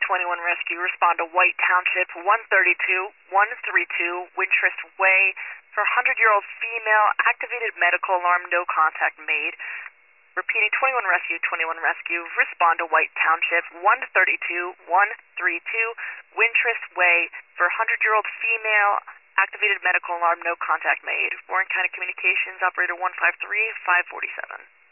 21 Rescue, respond to White Township, 132 Wintrust Way, for 100-year-old female, activated medical alarm, no contact made. Repeating, 21 Rescue, respond to White Township, 132 Wintrust Way, for 100-year-old female, activated medical alarm, no contact made. Warren County Communications, Operator 153, 547.